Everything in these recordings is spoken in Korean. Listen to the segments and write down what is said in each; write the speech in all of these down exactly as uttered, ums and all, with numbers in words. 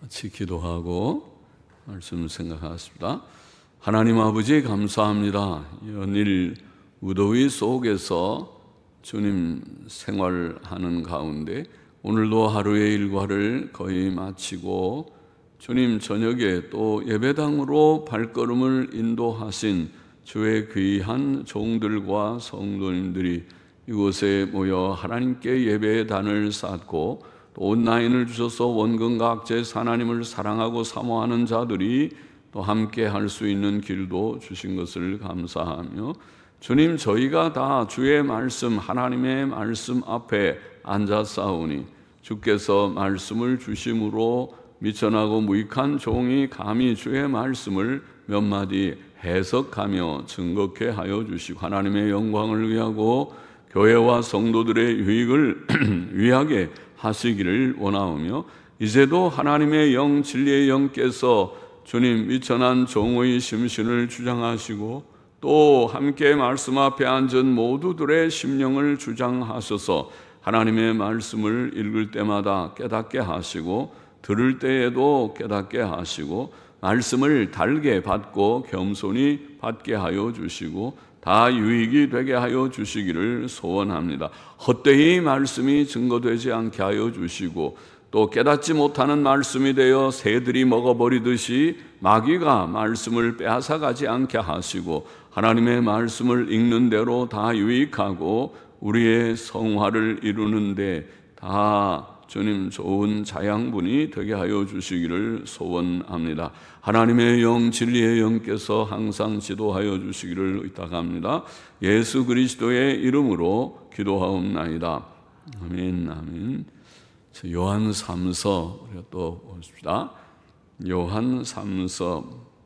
같이 기도하고 말씀을 생각하겠습니다. 하나님 아버지 감사합니다. 연일 무더위 속에서 주님 생활하는 가운데 오늘도 하루의 일과를 거의 마치고 주님 저녁에 또 예배당으로 발걸음을 인도하신 주의 귀한 종들과 성도님들이 이곳에 모여 하나님께 예배의 단을 쌓고 또 온라인을 주셔서 원근각제 하나님을 사랑하고 사모하는 자들이 또 함께 할 수 있는 길도 주신 것을 감사하며 주님 저희가 다 주의 말씀 하나님의 말씀 앞에 앉았사오니 주께서 말씀을 주심으로 미천하고 무익한 종이 감히 주의 말씀을 몇 마디 해석하며 증거케 하여 주시고 하나님의 영광을 위하고 교회와 성도들의 유익을 위하게 하시기를 원하오며 이제도 하나님의 영 진리의 영께서 주님 미천한 종의 심신을 주장하시고 또 함께 말씀 앞에 앉은 모두들의 심령을 주장하셔서 하나님의 말씀을 읽을 때마다 깨닫게 하시고 들을 때에도 깨닫게 하시고 말씀을 달게 받고 겸손히 받게 하여 주시고 다 유익이 되게 하여 주시기를 소원합니다. 헛되이 말씀이 증거되지 않게 하여 주시고 또 깨닫지 못하는 말씀이 되어 새들이 먹어버리듯이 마귀가 말씀을 빼앗아가지 않게 하시고 하나님의 말씀을 읽는 대로 다 유익하고 우리의 성화를 이루는데 다 주님 좋은 자양분이 되게 하여 주시기를 소원합니다. 하나님의 영 진리의 영께서 항상 지도하여 주시기를 의탁합니다. 예수 그리스도의 이름으로 기도하옵나이다. 아멘. 아멘. 요한 삼서 우리가 또 봅시다. 요한 삼서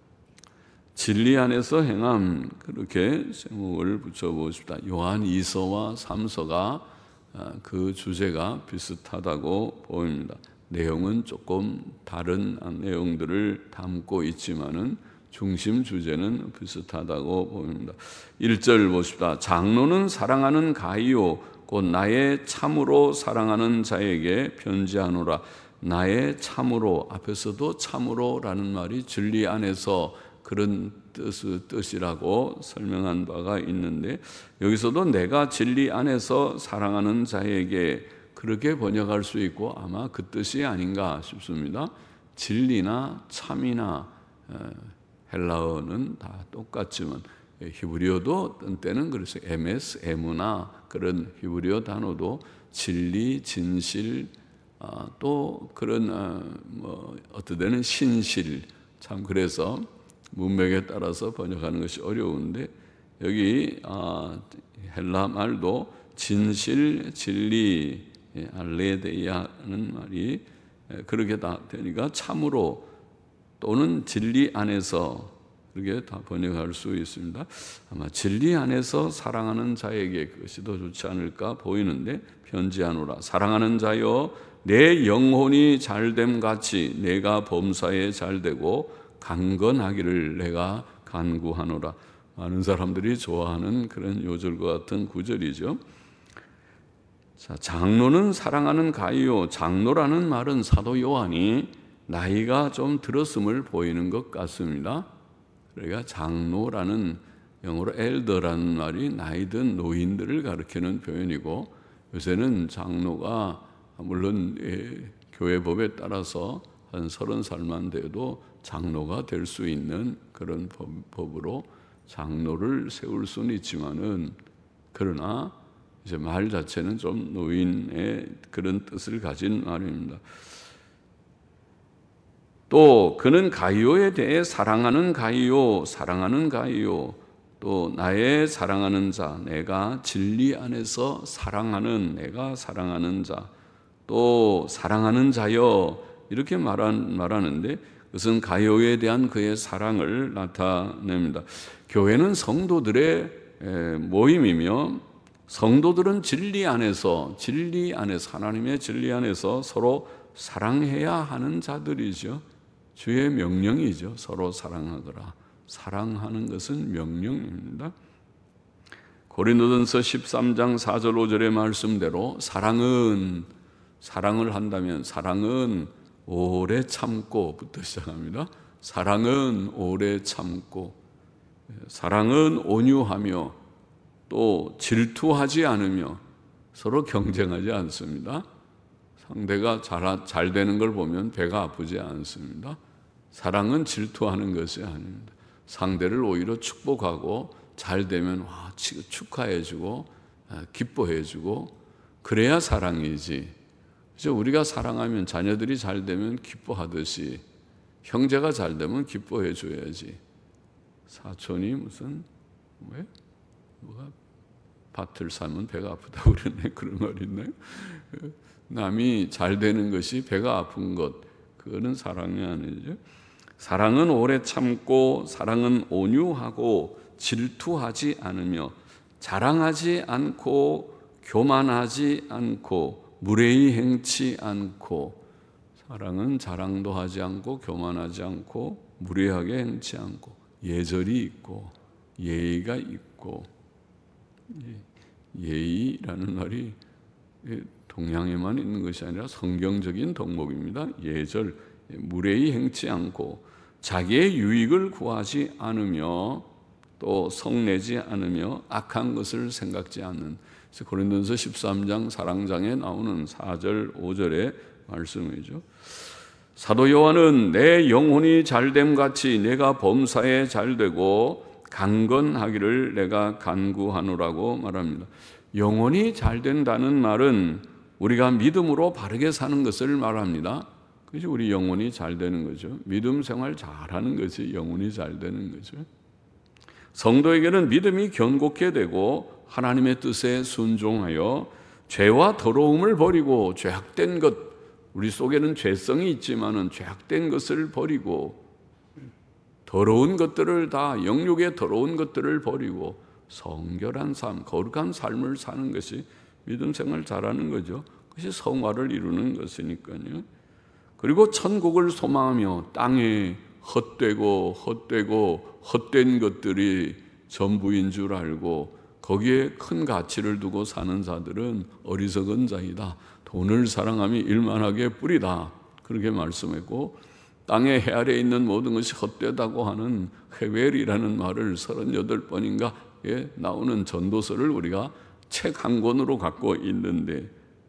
진리 안에서 행함 그렇게 제목을 붙여보십시다. 요한 이서와 삼서가 그 주제가 비슷하다고 보입니다. 내용은 조금 다른 내용들을 담고 있지만은 중심 주제는 비슷하다고 보입니다. 일 절 보십시다. 장로는 사랑하는 가이오 곧 나의 참으로 사랑하는 자에게 편지하노라. 나의 참으로 앞에서도 참으로라는 말이 진리 안에서 그런 뜻, 뜻이라고 설명한 바가 있는데 여기서도 내가 진리 안에서 사랑하는 자에게 그렇게 번역할 수 있고 아마 그 뜻이 아닌가 싶습니다. 진리나 참이나 헬라어는 다 똑같지만 히브리어도 어떤 때는 그래서 에메스, 에무나 그런 히브리어 단어도 진리, 진실 또 그런 뭐 어떤 때는 신실 참 그래서 문맥에 따라서 번역하는 것이 어려운데 여기 헬라 말도 진실, 진리, 알레데이아는 말이 그렇게 다 되니까 참으로 또는 진리 안에서 그렇게 다 번역할 수 있습니다. 아마 진리 안에서 사랑하는 자에게 그것이 더 좋지 않을까 보이는데 편지하노라. 사랑하는 자여 내 영혼이 잘됨 같이 내가 범사에 잘되고 강건하기를 내가 간구하노라. 많은 사람들이 좋아하는 그런 요절과 같은 구절이죠. 자, 장로는 사랑하는 가이요. 장로라는 말은 사도 요한이 나이가 좀 들었음을 보이는 것 같습니다. 그러니까 장로라는 영어로 엘더라는 말이 나이 든 노인들을 가리키는 표현이고 요새는 장로가 물론 교회법에 따라서 한 서른 살만 돼도 장로가 될 수 있는 그런 법, 법으로 장로를 세울 수는 있지만은 그러나 이제 말 자체는 좀 노인의 그런 뜻을 가진 말입니다. 또 그는 가이오에 대해 사랑하는 가이오, 사랑하는 가이오, 또 나의 사랑하는 자, 내가 진리 안에서 사랑하는 내가 사랑하는 자, 또 사랑하는 자여 이렇게 말한, 말하는데 그것은 가이오에 대한 그의 사랑을 나타냅니다. 교회는 성도들의 모임이며 성도들은 진리 안에서 진리 안에서 하나님의 진리 안에서 서로 사랑해야 하는 자들이죠. 주의 명령이죠. 서로 사랑하더라. 사랑하는 것은 명령입니다. 고린도전서 십삼 장 사 절 오 절의 말씀대로 사랑은 사랑을 한다면 사랑은 오래 참고부터 시작합니다. 사랑은 오래 참고, 사랑은 온유하며 또 질투하지 않으며 서로 경쟁하지 않습니다. 상대가 잘, 잘 되는 걸 보면 배가 아프지 않습니다. 사랑은 질투하는 것이 아닙니다. 상대를 오히려 축복하고 잘 되면 와 축하해주고 기뻐해주고 그래야 사랑이지. 그래서 우리가 사랑하면 자녀들이 잘 되면 기뻐하듯이 형제가 잘 되면 기뻐해줘야지. 사촌이 무슨 왜 뭐가 밭을 사면 배가 아프다고 그러네. 그런 말이 있나요? 남이 잘 되는 것이 배가 아픈 것, 그거는 사랑이 아니죠. 사랑은 오래 참고 사랑은 온유하고 질투하지 않으며 자랑하지 않고 교만하지 않고 무례히 행치 않고. 사랑은 자랑도 하지 않고 교만하지 않고 무례하게 행치 않고 예절이 있고 예의가 있고. 예의라는 말이 동양에만 있는 것이 아니라 성경적인 덕목입니다. 예절, 무례히 행치 않고 자기의 유익을 구하지 않으며 또 성내지 않으며 악한 것을 생각지 않는. 그래서 고린도전서 십삼 장 사랑장에 나오는 사 절 오 절의 말씀이죠. 사도 요한은 내 영혼이 잘됨 같이 내가 범사에 잘되고 강건하기를 내가 간구하노라고 말합니다. 영혼이 잘 된다는 말은 우리가 믿음으로 바르게 사는 것을 말합니다. 그래서 우리 영혼이 잘 되는 거죠. 믿음 생활 잘하는 것이 영혼이 잘 되는 거죠. 성도에게는 믿음이 견고케 되고 하나님의 뜻에 순종하여 죄와 더러움을 버리고 죄악된 것, 우리 속에는 죄성이 있지만은 죄악된 것을 버리고 더러운 것들을 다 영육의 더러운 것들을 버리고 성결한 삶, 거룩한 삶을 사는 것이 믿음 생활 잘하는 거죠. 그것이 성화를 이루는 것이니까요. 그리고 천국을 소망하며 땅에 헛되고 헛되고 헛된 것들이 전부인 줄 알고 거기에 큰 가치를 두고 사는 자들은 어리석은 자이다. 돈을 사랑함이 일만하게 뿌리다. 그렇게 말씀했고 땅의 해 아래에 있는 모든 것이 헛되다고 하는 헤벨이라는 말을 서른여덟 번인가에 나오는 전도서를 우리가 책 한 권으로 갖고 있는데,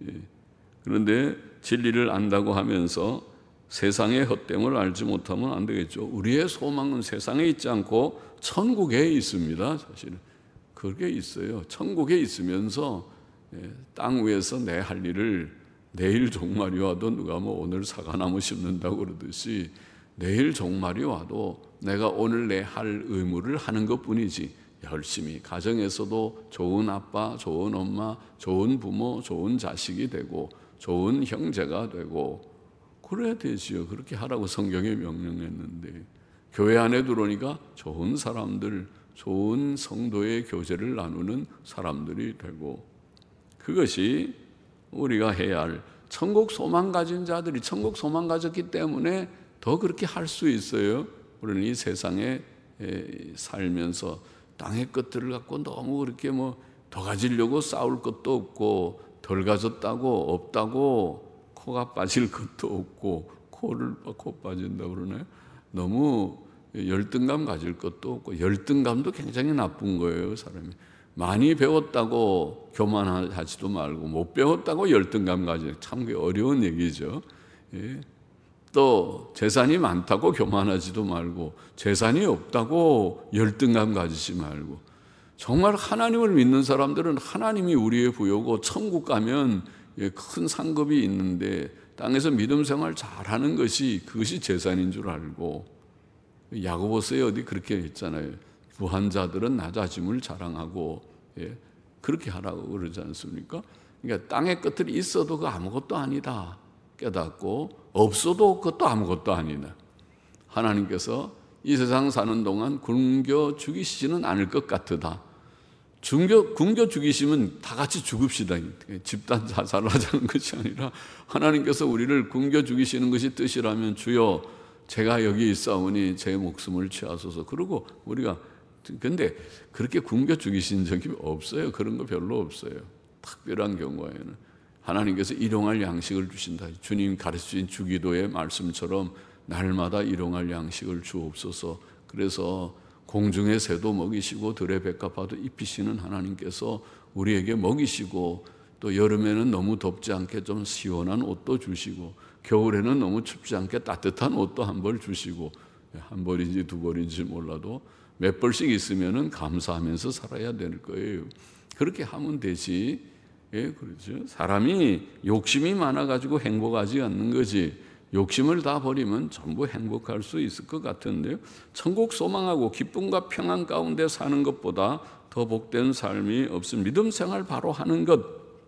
그런데 진리를 안다고 하면서 세상의 헛됨을 알지 못하면 안 되겠죠. 우리의 소망은 세상에 있지 않고 천국에 있습니다. 사실은 그게 있어요. 천국에 있으면서 땅 위에서 내 할 일을 내일 종말이 와도 누가 뭐 오늘 사과나무 심는다고 그러듯이 내일 종말이 와도 내가 오늘 내 할 의무를 하는 것뿐이지 열심히 가정에서도 좋은 아빠, 좋은 엄마, 좋은 부모, 좋은 자식이 되고 좋은 형제가 되고 그래야 되지요. 그렇게 하라고 성경에 명령했는데 교회 안에 들어오니까 좋은 사람들, 좋은 성도의 교제를 나누는 사람들이 되고 그것이 우리가 해야 할 천국 소망 가진 자들이 천국 소망 가졌기 때문에 더 그렇게 할 수 있어요. 우리는 이 세상에 살면서 땅의 것들을 갖고 너무 그렇게 뭐 더 가지려고 싸울 것도 없고 덜 가졌다고 없다고 코가 빠질 것도 없고 코를 코 빠진다고 그러나요? 너무 열등감 가질 것도 없고 열등감도 굉장히 나쁜 거예요. 사람이 많이 배웠다고 교만하지도 말고 못 배웠다고 열등감 가지 참 어려운 얘기죠. 예. 또 재산이 많다고 교만하지도 말고 재산이 없다고 열등감 가지지 말고 정말 하나님을 믿는 사람들은 하나님이 우리의 부여고 천국 가면 큰 상급이 있는데 땅에서 믿음 생활 잘하는 것이 그것이 재산인 줄 알고 야고보서에 어디 그렇게 했잖아요. 부한 자들은 낮아짐을 자랑하고 예, 그렇게 하라고 그러지 않습니까? 그러니까 땅의 것들이 있어도 그 아무것도 아니다 깨닫고 없어도 그것도 아무것도 아니다. 하나님께서 이 세상 사는 동안 굶겨 죽이시지는 않을 것 같으다. 굶겨, 굶겨 죽이시면 다 같이 죽읍시다. 집단 자살을 하자는 것이 아니라 하나님께서 우리를 굶겨 죽이시는 것이 뜻이라면 주여 제가 여기 있사오니 제 목숨을 취하소서. 그러고 우리가 근데 그렇게 굶겨 죽이신 적이 없어요. 그런 거 별로 없어요. 특별한 경우에는 하나님께서 일용할 양식을 주신다. 주님 가르치신 주기도의 말씀처럼 날마다 일용할 양식을 주옵소서. 그래서 공중의 새도 먹이시고 들의 백합화도 입히시는 하나님께서 우리에게 먹이시고, 또 여름에는 너무 덥지 않게 좀 시원한 옷도 주시고, 겨울에는 너무 춥지 않게 따뜻한 옷도 한 벌 주시고, 한 벌인지 두 벌인지 몰라도 몇 벌씩 있으면은 감사하면서 살아야 될 거예요. 그렇게 하면 되지. 예, 그렇죠. 사람이 욕심이 많아가지고 행복하지 않는 거지. 욕심을 다 버리면 전부 행복할 수 있을 것 같은데요. 천국 소망하고 기쁨과 평안 가운데 사는 것보다 더 복된 삶이 없음. 믿음 생활 바로 하는 것,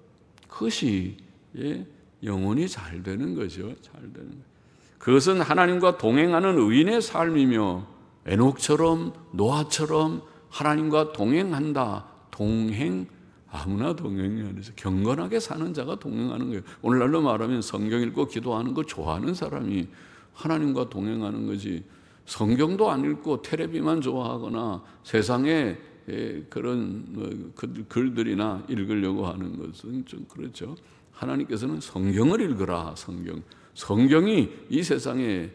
그것이 예, 영혼이 잘 되는 거죠. 잘 되는 것. 그것은 하나님과 동행하는 의인의 삶이며, 에녹처럼 노아처럼 하나님과 동행한다. 동행, 아무나 동행이 아니죠. 경건하게 사는 자가 동행하는 거예요. 오늘날로 말하면 성경 읽고 기도하는 거 좋아하는 사람이 하나님과 동행하는 거지, 성경도 안 읽고 텔레비만 좋아하거나 세상에 그런 글들이나 읽으려고 하는 것은 좀 그렇죠. 하나님께서는 성경을 읽으라. 성경. 성경이 이 세상에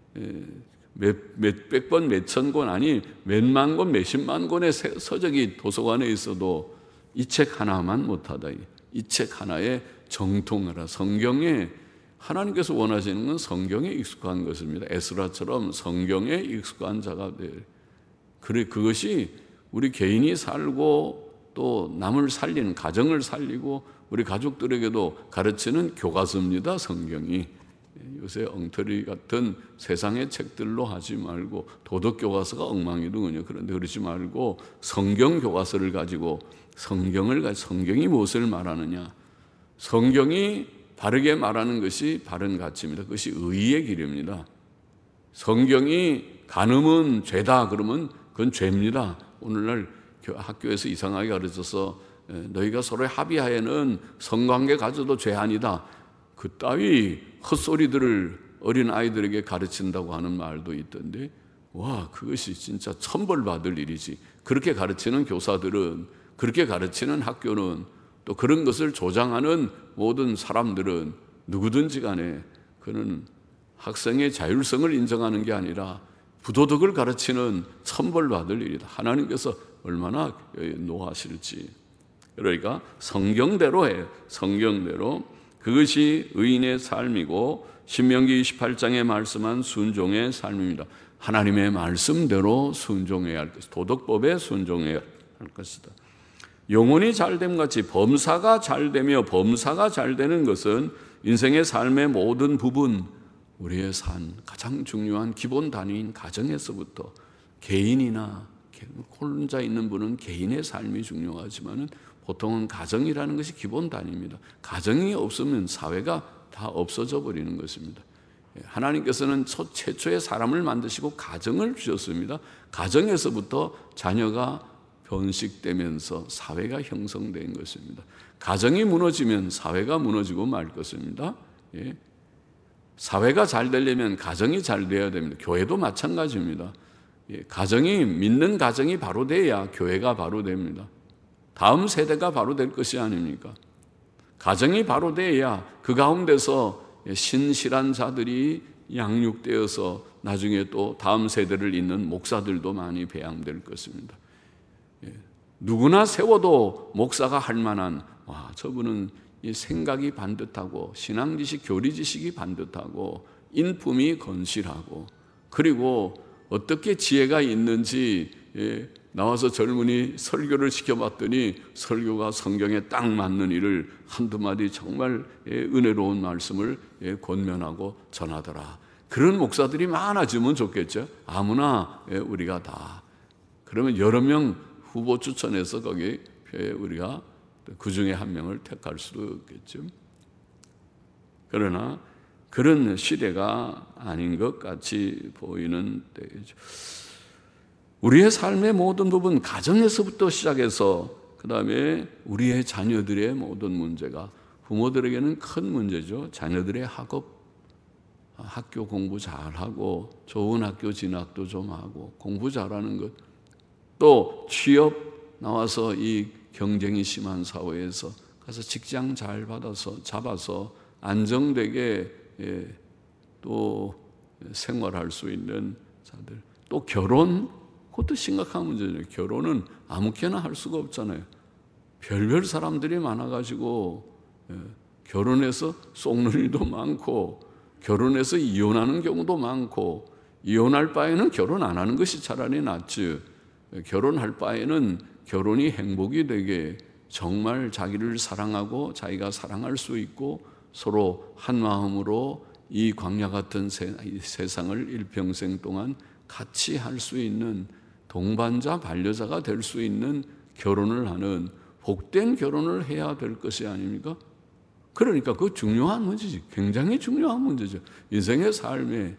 몇, 몇백 권, 몇천 권, 아니 몇만 권, 몇십만 권의 서적이 도서관에 있어도 이 책 하나만 못하다. 이 책 하나에 정통하라. 성경에, 하나님께서 원하시는 건 성경에 익숙한 것입니다. 에스라처럼 성경에 익숙한 자가 돼. 그래, 그것이 우리 개인이 살고 또 남을 살리는, 가정을 살리고 우리 가족들에게도 가르치는 교과서입니다. 성경이. 요새 엉터리 같은 세상의 책들로 하지 말고, 도덕교과서가 엉망이더군요. 그런데 그러지 말고 성경 교과서를 가지고, 성경을 가지고, 성경이 무엇을 말하느냐, 성경이 바르게 말하는 것이 바른 가치입니다. 그것이 의의 길입니다. 성경이 간음은 죄다 그러면 그건 죄입니다. 오늘날 학교에서 이상하게 가르쳐서 너희가 서로 합의하에는 성관계 가져도 죄 아니다, 그 따위 헛소리들을 어린 아이들에게 가르친다고 하는 말도 있던데, 와, 그것이 진짜 천벌받을 일이지. 그렇게 가르치는 교사들은, 그렇게 가르치는 학교는, 또 그런 것을 조장하는 모든 사람들은 누구든지 간에 그는 학생의 자율성을 인정하는 게 아니라 부도덕을 가르치는 천벌받을 일이다. 하나님께서 얼마나 노하실지. 그러니까 성경대로 해요. 성경대로. 그것이 의인의 삶이고, 신명기 이십팔 장에 말씀한 순종의 삶입니다. 하나님의 말씀대로 순종해야 할 것이다. 도덕법에 순종해야 할 것이다. 영혼이 잘됨 같이 범사가 잘되며, 범사가 잘되는 것은 인생의 삶의 모든 부분, 우리의 삶 가장 중요한 기본 단위인 가정에서부터, 개인이나 혼자 있는 분은 개인의 삶이 중요하지만은 보통은 가정이라는 것이 기본 단위입니다. 가정이 없으면 사회가 다 없어져 버리는 것입니다. 하나님께서는 첫 최초의 사람을 만드시고 가정을 주셨습니다. 가정에서부터 자녀가 번식되면서 사회가 형성된 것입니다. 가정이 무너지면 사회가 무너지고 말 것입니다. 예. 사회가 잘 되려면 가정이 잘 되어야 됩니다. 교회도 마찬가지입니다. 예. 가정이, 믿는 가정이 바로 돼야 교회가 바로 됩니다. 다음 세대가 바로 될 것이 아닙니까? 가정이 바로 돼야 그 가운데서 신실한 자들이 양육되어서 나중에 또 다음 세대를 잇는 목사들도 많이 배양될 것입니다. 예. 누구나 세워도 목사가 할 만한, 와, 저분은 이 생각이 반듯하고 신앙 지식, 교리 지식이 반듯하고 인품이 건실하고, 그리고 어떻게 지혜가 있는지, 예, 나와서 젊은이 설교를 시켜봤더니 설교가 성경에 딱 맞는 일을 한두 마디 정말 은혜로운 말씀을 권면하고 전하더라. 그런 목사들이 많아지면 좋겠죠. 아무나 우리가 다. 그러면 여러 명 후보 추천해서 거기 우리가 그 중에 한 명을 택할 수도 있겠죠. 그러나 그런 시대가 아닌 것 같이 보이는 때죠. 우리의 삶의 모든 부분, 가정에서부터 시작해서 그 다음에 우리의 자녀들의 모든 문제가, 부모들에게는 큰 문제죠. 자녀들의 학업, 학교 공부 잘하고 좋은 학교 진학도 좀 하고 공부 잘하는 것, 또 취업 나와서 이 경쟁이 심한 사회에서 가서 직장 잘 받아서 잡아서 안정되게 예, 또 생활할 수 있는 자들. 또 결혼, 그것도 심각한 문제죠. 결혼은 아무렇게나 할 수가 없잖아요. 별별 사람들이 많아가지고 예, 결혼해서 속는 일도 많고 결혼해서 이혼하는 경우도 많고 이혼할 바에는 결혼 안 하는 것이 차라리 낫지. 결혼할 바에는 결혼이 행복이 되게 정말 자기를 사랑하고 자기가 사랑할 수 있고 서로 한 마음으로 이 광야 같은 세, 이 세상을 일평생 동안 같이 할 수 있는 동반자, 반려자가 될 수 있는 결혼을 하는 복된 결혼을 해야 될 것이 아닙니까? 그러니까 그 중요한 문제지. 굉장히 중요한 문제죠. 인생의 삶에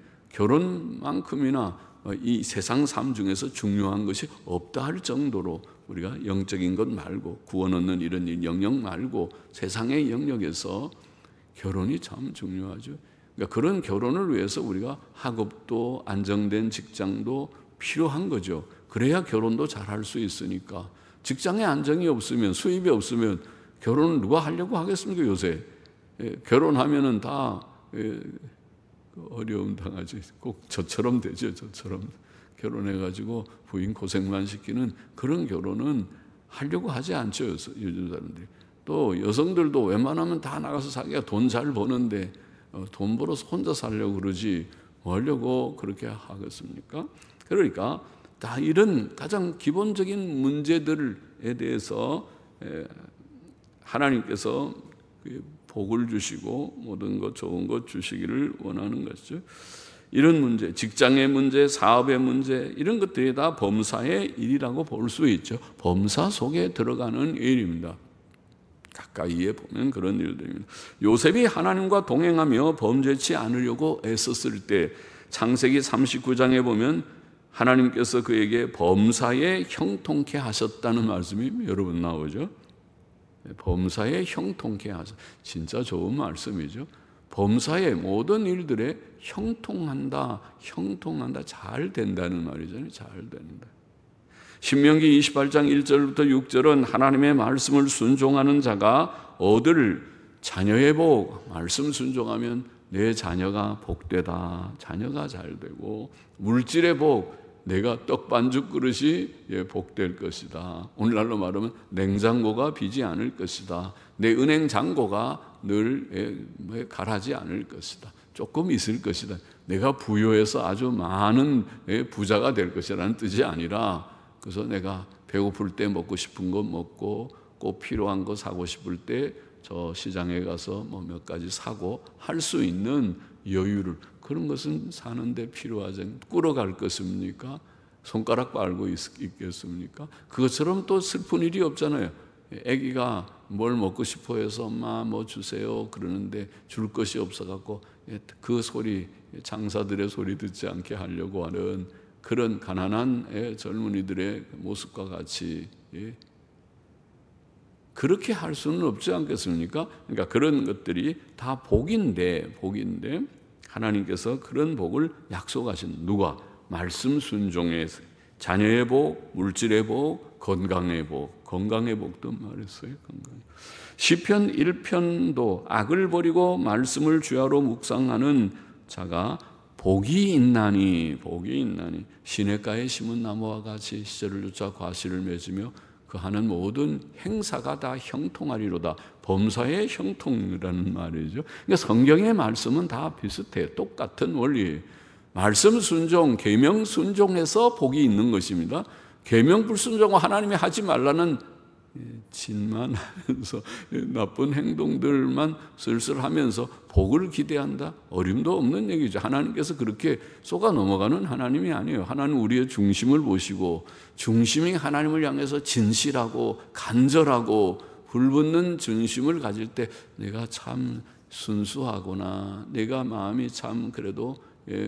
결혼만큼이나 이 세상 삶 중에서 중요한 것이 없다 할 정도로 우리가 영적인 것 말고 구원 얻는 이런 영역 말고 세상의 영역에서 결혼이 참 중요하죠. 그러니까 그런 결혼을 위해서 우리가 학업도 안정된 직장도 필요한 거죠. 그래야 결혼도 잘할 수 있으니까. 직장에 안정이 없으면 수입이 없으면 결혼을 누가 하려고 하겠습니까 요새. 예, 결혼하면은 다 예, 어려움 당하지. 꼭 저처럼 되죠. 저처럼 결혼해가지고 부인 고생만 시키는 그런 결혼은 하려고 하지 않죠 요즘 사람들이. 또 여성들도 웬만하면 다 나가서 자기가 돈 잘 버는데 어, 돈 벌어서 혼자 살려고 그러지 뭐 하려고 그렇게 하겠습니까? 그러니까 다 이런 가장 기본적인 문제들에 대해서 에, 하나님께서 복을 주시고 모든 것 좋은 것 주시기를 원하는 것이죠. 이런 문제, 직장의 문제, 사업의 문제 이런 것들이 다 범사의 일이라고 볼 수 있죠. 범사 속에 들어가는 일입니다. 가까이에 보면 그런 일들입니다. 요셉이 하나님과 동행하며 범죄치 않으려고 애썼을 때 창세기 삼십구 장에 보면 하나님께서 그에게 범사에 형통케 하셨다는 말씀이 여러분 나오죠. 범사에 형통케 하셨. 진짜 좋은 말씀이죠. 범사의 모든 일들에 형통한다, 형통한다, 잘 된다는 말이잖아요. 잘 된다. 신명기 이십팔 장 일 절부터 육 절은 하나님의 말씀을 순종하는 자가 얻을 자녀의 복, 말씀 순종하면 내 자녀가 복되다, 자녀가 잘 되고 물질의 복, 내가 떡 반죽 그릇이 복될 것이다. 오늘날로 말하면 냉장고가 비지 않을 것이다. 내 은행 잔고가 늘 갈하지 않을 것이다. 조금 있을 것이다. 내가 부유해서 아주 많은 부자가 될 것이라는 뜻이 아니라 그래서 내가 배고플 때 먹고 싶은 거 먹고 꼭 필요한 거 사고 싶을 때 저 시장에 가서 뭐 몇 가지 사고 할 수 있는 여유를, 그런 것은 사는데 필요하지. 꿇어갈 것입니까? 손가락 빨고 있겠습니까? 그것처럼 또 슬픈 일이 없잖아요. 아기가 뭘 먹고 싶어 해서 엄마 뭐 주세요 그러는데 줄 것이 없어갖고 그 소리, 장사들의 소리 듣지 않게 하려고 하는 그런 가난한 젊은이들의 모습과 같이 그렇게 할 수는 없지 않겠습니까? 그러니까 그런 것들이 다 복인데 복인데 하나님께서 그런 복을 약속하신, 누가? 말씀 순종의 자녀의 복, 물질의 복, 건강의 복. 건강의 복도 말했어요. 건강. 시편 일 편도 악을 버리고 말씀을 주야로 묵상하는 자가 복이 있나니 복이 있나니 시냇가에 심은 나무와 같이 시절을 쫓아 과실을 맺으며 그 하는 모든 행사가 다 형통하리로다. 범사의 형통이라는 말이죠. 그러니까 성경의 말씀은 다 비슷해요. 똑같은 원리예요. 말씀 순종, 계명 순종해서 복이 있는 것입니다. 계명 불순종은 하나님이 하지 말라는 짓만 하면서 나쁜 행동들만 슬슬 하면서 복을 기대한다? 어림도 없는 얘기죠. 하나님께서 그렇게 쏘가 넘어가는 하나님이 아니에요. 하나님은 우리의 중심을 보시고 중심이 하나님을 향해서 진실하고 간절하고 불붙는 중심을 가질 때 내가 참 순수하구나, 내가 마음이 참 그래도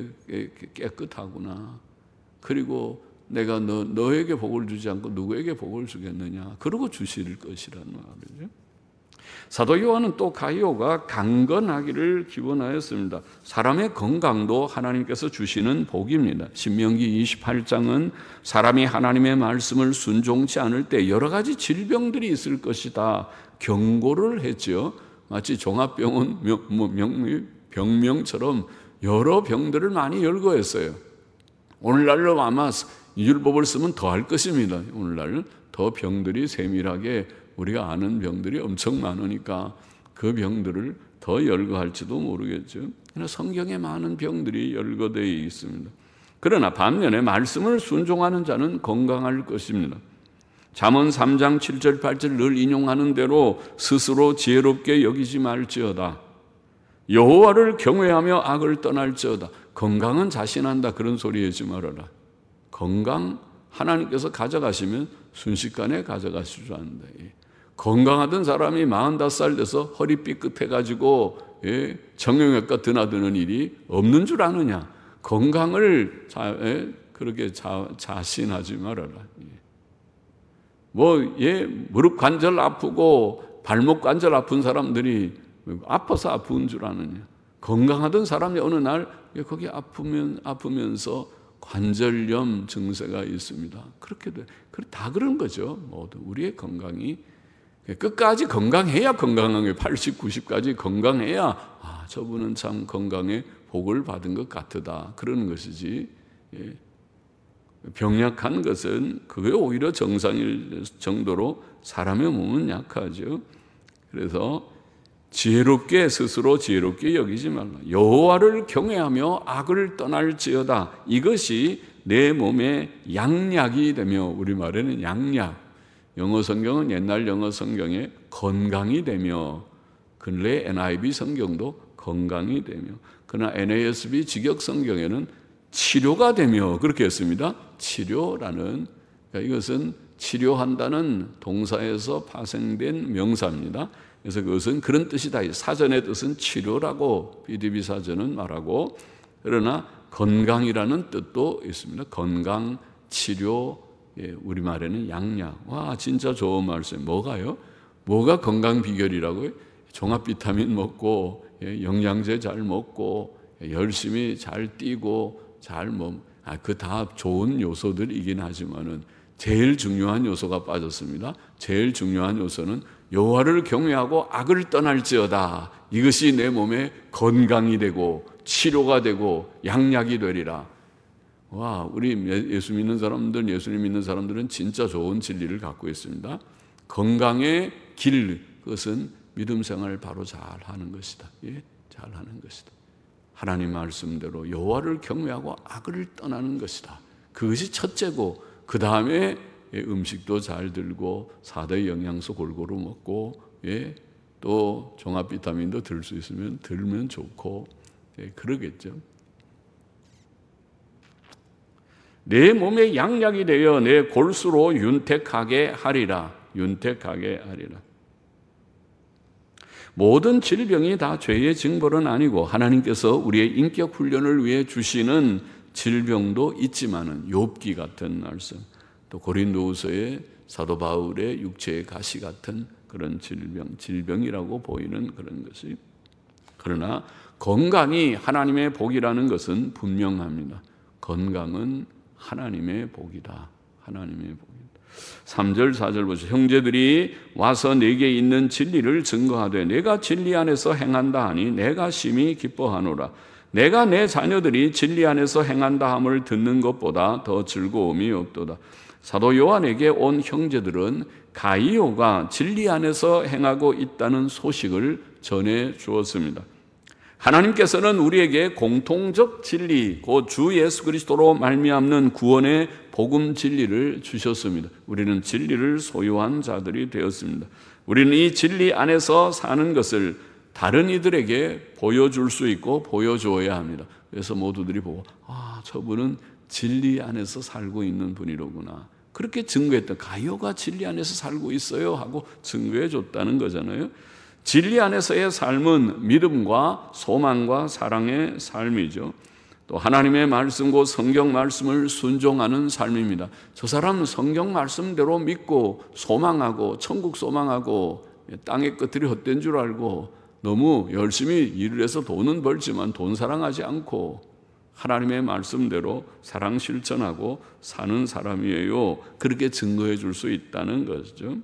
깨끗하구나, 그리고 내가 너, 너에게 복을 주지 않고 누구에게 복을 주겠느냐, 그러고 주실 것이라는 말이죠. 사도 요한은 또 가이오가 강건하기를 기원하였습니다. 사람의 건강도 하나님께서 주시는 복입니다. 신명기 이십팔 장은 사람이 하나님의 말씀을 순종치 않을 때 여러 가지 질병들이 있을 것이다 경고를 했죠. 마치 종합병원 병명처럼 여러 병들을 많이 열거했어요. 오늘날로 아마 율법을 쓰면 더 할 것입니다. 오늘날 더 병들이 세밀하게 우리가 아는 병들이 엄청 많으니까 그 병들을 더 열거할지도 모르겠죠. 그러나 성경에 많은 병들이 열거되어 있습니다. 그러나 반면에 말씀을 순종하는 자는 건강할 것입니다. 잠언 삼 장 칠 절 팔 절 늘 인용하는 대로 스스로 지혜롭게 여기지 말지어다. 여호와를 경외하며 악을 떠날지어다. 건강은 자신한다 그런 소리 하지 말아라. 건강 하나님께서 가져가시면 순식간에 가져가실 줄 안다. 건강하던 사람이 마흔다섯 살 돼서 허리 삐끗해가지고 예, 정형외과 드나드는 일이 없는 줄 아느냐. 건강을 자, 예, 그렇게 자, 자신하지 말아라. 예. 뭐, 예, 무릎 관절 아프고 발목 관절 아픈 사람들이 아파서 아픈 줄 아느냐. 건강하던 사람이 어느 날 예, 거기 아프면, 아프면서 관절염 증세가 있습니다. 그렇게 돼. 다 그런 거죠. 모두 우리의 건강이 끝까지 건강해야 건강한 게 팔십, 구십까지 건강해야 아, 저분은 참 건강에 복을 받은 것 같다. 그런 것이지. 예. 병약한 것은 그게 오히려 정상일 정도로 사람의 몸은 약하죠. 그래서 지혜롭게 스스로 지혜롭게 여기지 말라. 여호와를 경외하며 악을 떠날지어다. 이것이 내 몸의 양약이 되며 우리말에는 양약. 영어 성경은 옛날 영어 성경에 건강이 되며 근래 엔 아이 비 성경도 건강이 되며 그러나 엔 에이 에스 비 직역 성경에는 치료가 되며 그렇게 했습니다. 치료라는 그러니까 이것은 치료한다는 동사에서 파생된 명사입니다. 그래서 그것은 그런 뜻이다. 사전의 뜻은 치료라고 비디비 사전은 말하고 그러나 건강이라는 뜻도 있습니다. 건강, 치료, 예, 우리말에는 양약. 와 진짜 좋은 말씀. 뭐가요? 뭐가 건강 비결이라고요? 종합 비타민 먹고 예, 영양제 잘 먹고 예, 열심히 잘 뛰고 잘 뭐 아, 그 다 좋은 요소들이긴 하지만은 제일 중요한 요소가 빠졌습니다. 제일 중요한 요소는 여호와를 경외하고 악을 떠날지어다. 이것이 내 몸에 건강이 되고 치료가 되고 양약이 되리라. 와, 우리 예수 믿는 사람들, 예수님 믿는 사람들은 진짜 좋은 진리를 갖고 있습니다. 건강의 길, 그것은 믿음 생활을 바로 잘 하는 것이다. 예, 잘 하는 것이다. 하나님 말씀대로 여호와를 경외하고 악을 떠나는 것이다. 그것이 첫째고, 그 다음에 음식도 잘 들고 사대 영양소 골고루 먹고, 예, 또 종합 비타민도 들 수 있으면 들면 좋고, 예, 그러겠죠. 내 몸에 양약이 되어 내 골수로 윤택하게 하리라. 윤택하게 하리라. 모든 질병이 다 죄의 징벌은 아니고 하나님께서 우리의 인격 훈련을 위해 주시는 질병도 있지만은 욥기 같은 말씀, 또 고린도후서의 사도 바울의 육체의 가시 같은 그런 질병, 질병이라고 보이는 그런 것이. 그러나 건강이 하나님의 복이라는 것은 분명합니다. 건강은 하나님의 복이다. 하나님의 복이다. 삼 절 사 절 보시죠. 형제들이 와서 내게 있는 진리를 증거하되 내가 진리 안에서 행한다 하니 내가 심히 기뻐하노라. 내가 내 자녀들이 진리 안에서 행한다 함을 듣는 것보다 더 즐거움이 없도다. 사도 요한에게 온 형제들은 가이오가 진리 안에서 행하고 있다는 소식을 전해 주었습니다. 하나님께서는 우리에게 공통적 진리, 곧 주 예수 그리스도로 말미암는 구원의 복음 진리를 주셨습니다. 우리는 진리를 소유한 자들이 되었습니다. 우리는 이 진리 안에서 사는 것을 다른 이들에게 보여줄 수 있고 보여줘야 합니다. 그래서 모두들이 보고 아, 저분은 진리 안에서 살고 있는 분이로구나. 그렇게 증거했다. 가이오가 진리 안에서 살고 있어요 하고 증거해 줬다는 거잖아요. 진리 안에서의 삶은 믿음과 소망과 사랑의 삶이죠. 또 하나님의 말씀과 성경 말씀을 순종하는 삶입니다. 저 사람은 성경 말씀대로 믿고 소망하고 천국 소망하고 땅의 것들이 헛된 줄 알고 너무 열심히 일을 해서 돈은 벌지만 돈 사랑하지 않고 하나님의 말씀대로 사랑 실천하고 사는 사람이에요. 그렇게 증거해 줄 수 있다는 것이죠.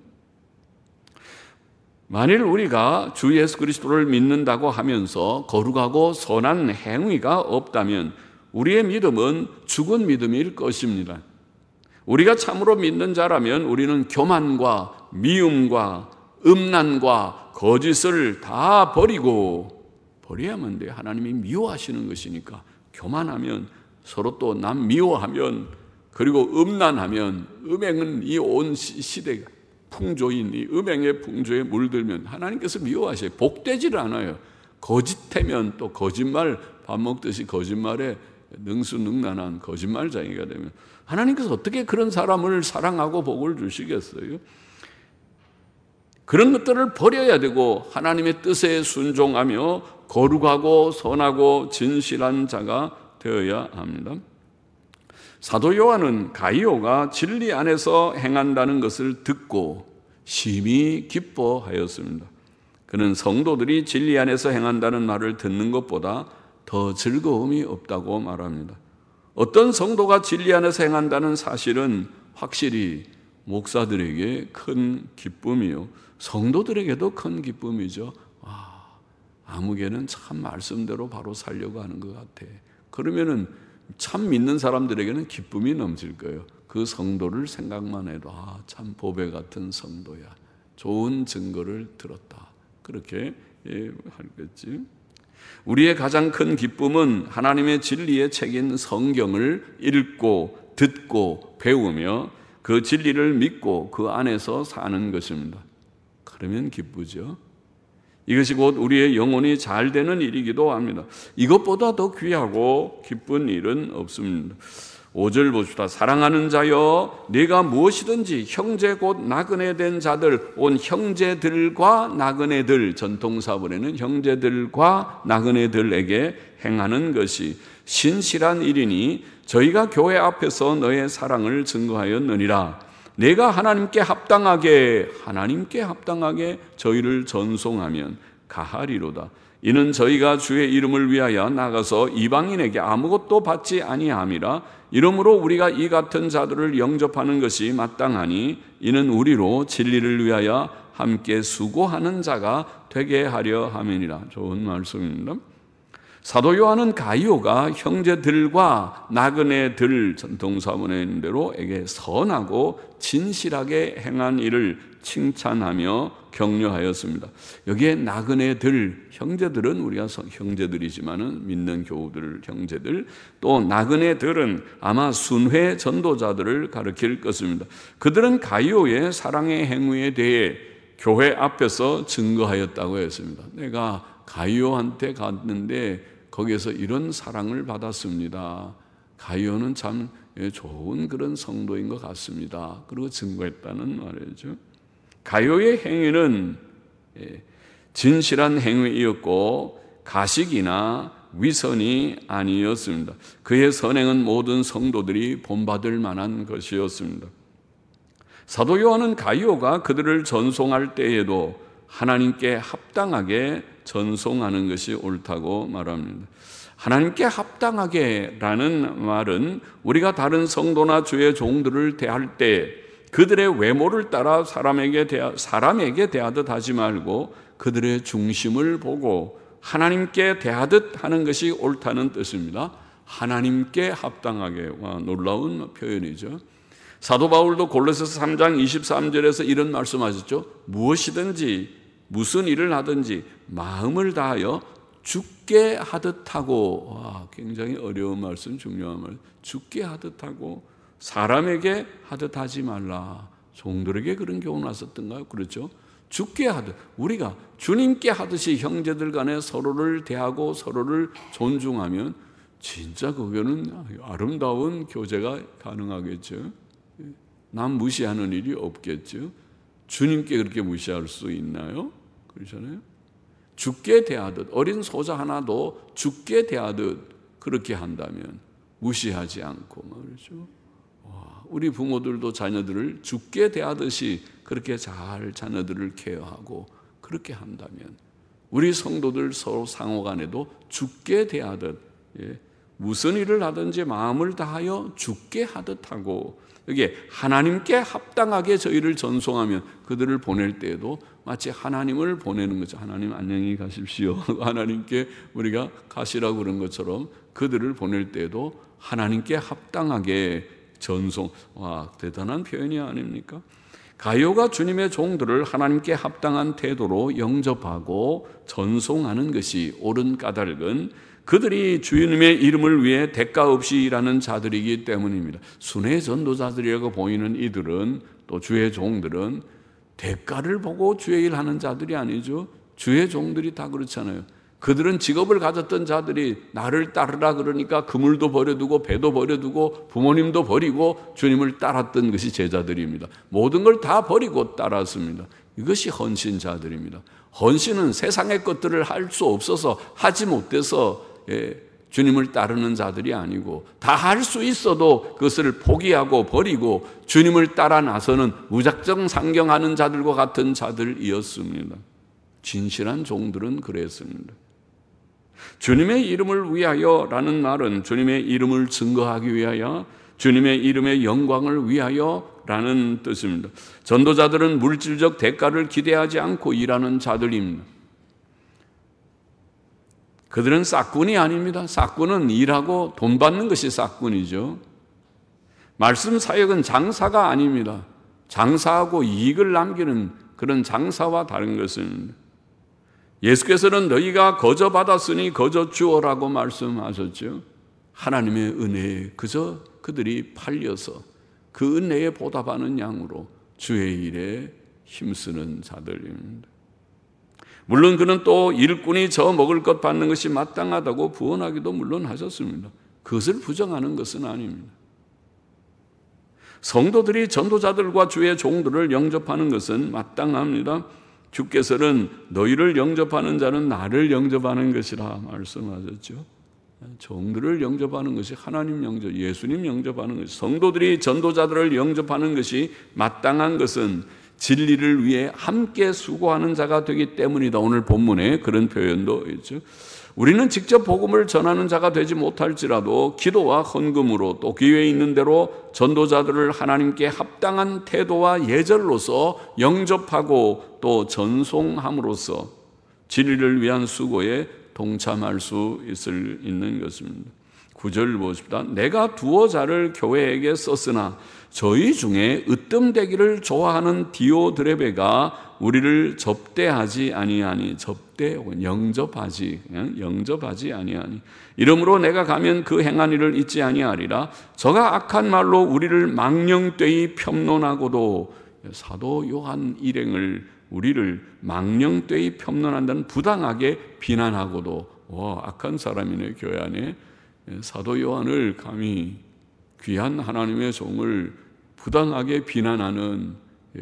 만일 우리가 주 예수 그리스도를 믿는다고 하면서 거룩하고 선한 행위가 없다면 우리의 믿음은 죽은 믿음일 것입니다. 우리가 참으로 믿는 자라면 우리는 교만과 미움과 음란과 거짓을 다 버리고 버려야만 돼요. 하나님이 미워하시는 것이니까. 교만하면 서로 또 남 미워하면 그리고 음란하면 음행은 이 온 시대가 풍조인 이 음행의 풍조에 물들면 하나님께서 미워하셔요. 복되지를 않아요. 거짓되면 또 거짓말 밥 먹듯이 거짓말에 능수능란한 거짓말쟁이가 되면 하나님께서 어떻게 그런 사람을 사랑하고 복을 주시겠어요? 그런 것들을 버려야 되고 하나님의 뜻에 순종하며 거룩하고 선하고 진실한 자가 되어야 합니다. 사도 요한은 가이오가 진리 안에서 행한다는 것을 듣고 심히 기뻐하였습니다. 그는 성도들이 진리 안에서 행한다는 말을 듣는 것보다 더 즐거움이 없다고 말합니다. 어떤 성도가 진리 안에서 행한다는 사실은 확실히 목사들에게 큰 기쁨이요, 성도들에게도 큰 기쁨이죠. 와, 아무개는 참 말씀대로 바로 살려고 하는 것 같아. 그러면은 참 믿는 사람들에게는 기쁨이 넘칠 거예요. 그 성도를 생각만 해도 아, 참 보배 같은 성도야. 좋은 증거를 들었다. 그렇게 예, 하겠지. 우리의 가장 큰 기쁨은 하나님의 진리의 책인 성경을 읽고 듣고 배우며 그 진리를 믿고 그 안에서 사는 것입니다. 그러면 기쁘죠. 이것이 곧 우리의 영혼이 잘 되는 일이기도 합니다. 이것보다 더 귀하고 기쁜 일은 없습니다. 오 절 봅시다. 사랑하는 자여, 네가 무엇이든지 형제 곧 나그네 된 자들, 온 형제들과 나그네들, 전통사본에는 형제들과 나그네들에게 행하는 것이 신실한 일이니 저희가 교회 앞에서 너의 사랑을 증거하였느니라. 내가 하나님께 합당하게 하나님께 합당하게 저희를 전송하면 가하리로다. 이는 저희가 주의 이름을 위하여 나가서 이방인에게 아무것도 받지 아니함이라. 이러므로 우리가 이 같은 자들을 영접하는 것이 마땅하니 이는 우리로 진리를 위하여 함께 수고하는 자가 되게 하려 함이니라. 좋은 말씀입니다. 사도 요한은 가이오가 형제들과 나그네들, 전통사본에 있는 대로에게 선하고 진실하게 행한 일을 칭찬하며 격려하였습니다. 여기에 나그네들, 형제들은 우리가 형제들이지만은 믿는 교우들, 형제들, 또 나그네들은 아마 순회 전도자들을 가리킬 것입니다. 그들은 가이오의 사랑의 행위에 대해 교회 앞에서 증거하였다고 했습니다. 내가 가이오한테 갔는데 거기에서 이런 사랑을 받았습니다. 가이오는 참 좋은 그런 성도인 것 같습니다. 그리고 증거했다는 말이죠. 가이오의 행위는 진실한 행위였고 가식이나 위선이 아니었습니다. 그의 선행은 모든 성도들이 본받을 만한 것이었습니다. 사도 요한은 가이오가 그들을 전송할 때에도 하나님께 합당하게 전송하는 것이 옳다고 말합니다. 하나님께 합당하게라는 말은 우리가 다른 성도나 주의 종들을 대할 때 그들의 외모를 따라 사람에게 대하, 사람에게 대하듯 하지 말고 그들의 중심을 보고 하나님께 대하듯 하는 것이 옳다는 뜻입니다. 하나님께 합당하게. 와, 놀라운 표현이죠. 사도 바울도 골로새서 삼 장 이십삼 절에서 이런 말씀하셨죠. 무엇이든지 무슨 일을 하든지 마음을 다하여 죽게 하듯 하고. 와, 굉장히 어려운 말씀, 중요한 말. 죽게 하듯 하고 사람에게 하듯 하지 말라. 종들에게 그런 교훈 왔었던가요? 그렇죠? 죽게 하듯, 우리가 주님께 하듯이 형제들 간에 서로를 대하고 서로를 존중하면 진짜 그거는 아름다운 교제가 가능하겠죠. 남 무시하는 일이 없겠죠. 주님께 그렇게 무시할 수 있나요? 그렇잖아요. 죽게 대하듯, 어린 소자 하나도 죽게 대하듯 그렇게 한다면 무시하지 않고 말이죠. 우리 부모들도 자녀들을 죽게 대하듯이 그렇게 잘 자녀들을 케어하고 그렇게 한다면 우리 성도들 서로 상호간에도 죽게 대하듯, 예, 무슨 일을 하든지 마음을 다하여 죽게 하듯 하고, 이게 하나님께 합당하게 저희를 전송하면 그들을 보낼 때에도 마치 하나님을 보내는 거죠. 하나님 안녕히 가십시오. 하나님께 우리가 가시라고 그런 것처럼 그들을 보낼 때에도 하나님께 합당하게 전송. 와, 대단한 표현이 아닙니까? 가룟유가 주님의 종들을 하나님께 합당한 태도로 영접하고 전송하는 것이 옳은 까닭은 그들이 주님의 이름을 위해 대가 없이 일하는 자들이기 때문입니다. 순회 전도자들이라고 보이는 이들은, 또 주의 종들은 대가를 보고 주의 일하는 자들이 아니죠. 주의 종들이 다 그렇잖아요. 그들은 직업을 가졌던 자들이 나를 따르라 그러니까 그물도 버려두고 배도 버려두고 부모님도 버리고 주님을 따랐던 것이 제자들입니다. 모든 걸 다 버리고 따랐습니다. 이것이 헌신자들입니다. 헌신은 세상의 것들을 할 수 없어서 하지 못해서, 예, 주님을 따르는 자들이 아니고, 다 할 수 있어도 그것을 포기하고 버리고 주님을 따라 나서는 무작정 상경하는 자들과 같은 자들이었습니다. 진실한 종들은 그랬습니다. 주님의 이름을 위하여 라는 말은 주님의 이름을 증거하기 위하여, 주님의 이름의 영광을 위하여 라는 뜻입니다. 전도자들은 물질적 대가를 기대하지 않고 일하는 자들입니다. 그들은 싹군이 아닙니다. 싹군은 일하고 돈 받는 것이 싹군이죠. 말씀 사역은 장사가 아닙니다. 장사하고 이익을 남기는 그런 장사와 다른 것입니다. 예수께서는 너희가 거저 받았으니 거저 주어라고 말씀하셨죠. 하나님의 은혜에 그저 그들이 팔려서 그 은혜에 보답하는 양으로 주의 일에 힘쓰는 자들입니다. 물론 그는 또 일꾼이 저 먹을 것 받는 것이 마땅하다고 부언하기도 물론 하셨습니다. 그것을 부정하는 것은 아닙니다. 성도들이 전도자들과 주의 종들을 영접하는 것은 마땅합니다. 주께서는 너희를 영접하는 자는 나를 영접하는 것이라 말씀하셨죠. 종들을 영접하는 것이 하나님 영접, 예수님 영접하는 것, 성도들이 전도자들을 영접하는 것이 마땅한 것은 진리를 위해 함께 수고하는 자가 되기 때문이다. 오늘 본문에 그런 표현도 있죠. 우리는 직접 복음을 전하는 자가 되지 못할지라도 기도와 헌금으로 또 기회에 있는 대로 전도자들을 하나님께 합당한 태도와 예절로서 영접하고 또 전송함으로써 진리를 위한 수고에 동참할 수 있을 있는 것입니다. 구 절 보십시다. 내가 두어 자를 교회에게 썼으나 저희 중에 으뜸되기를 좋아하는 디오드레베가 우리를 접대하지 아니하니, 접대 영접하지 그냥 영접하지 아니하니, 이러므로 내가 가면 그 행한 일을 잊지 아니하리라. 저가 악한 말로 우리를 망령되이 폄론하고도, 사도 요한 일행을 우리를 망령되이 폄론한다는, 부당하게 비난하고도, 와, 악한 사람이네. 교회 안에 사도 요한을 감히 귀한 하나님의 종을 부당하게 비난하는,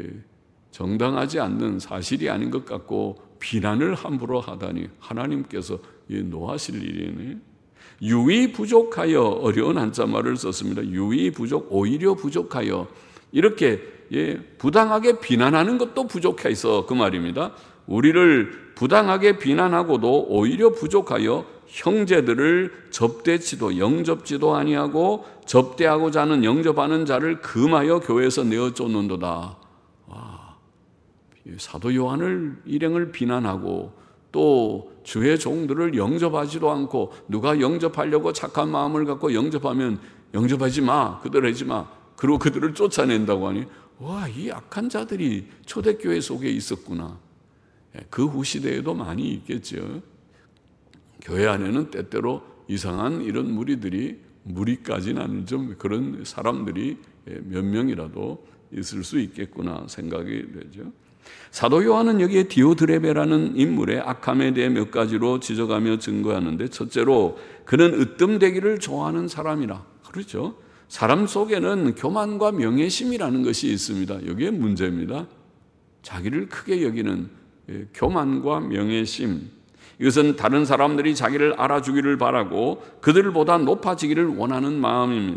정당하지 않는, 사실이 아닌 것 같고 비난을 함부로 하다니 하나님께서 노하실 일이네. 유의 부족하여, 어려운 한자말을 썼습니다. 유의 부족, 오히려 부족하여, 이렇게 예, 부당하게 비난하는 것도 부족해서 그 말입니다. 우리를 부당하게 비난하고도 오히려 부족하여 형제들을 접대치도 영접지도 아니하고 접대하고자 하는 영접하는 자를 금하여 교회에서 내어 쫓는도다. 와, 사도 요한을 일행을 비난하고 또 주의 종들을 영접하지도 않고, 누가 영접하려고 착한 마음을 갖고 영접하면 영접하지 마, 그들 하지 마, 그리고 그들을 쫓아낸다고 하니, 와, 이 악한 자들이 초대교회 속에 있었구나. 그 후 시대에도 많이 있겠죠. 교회 안에는 때때로 이상한 이런 무리들이, 무리까지는 아니죠, 그런 사람들이 몇 명이라도 있을 수 있겠구나 생각이 되죠. 사도 요한은 여기에 디오드레베라는 인물의 악함에 대해 몇 가지로 지적하며 증거하는데, 첫째로 그는 으뜸되기를 좋아하는 사람이라. 그렇죠. 사람 속에는 교만과 명예심이라는 것이 있습니다. 여기에 문제입니다. 자기를 크게 여기는 교만과 명예심, 이것은 다른 사람들이 자기를 알아주기를 바라고 그들보다 높아지기를 원하는 마음입니다.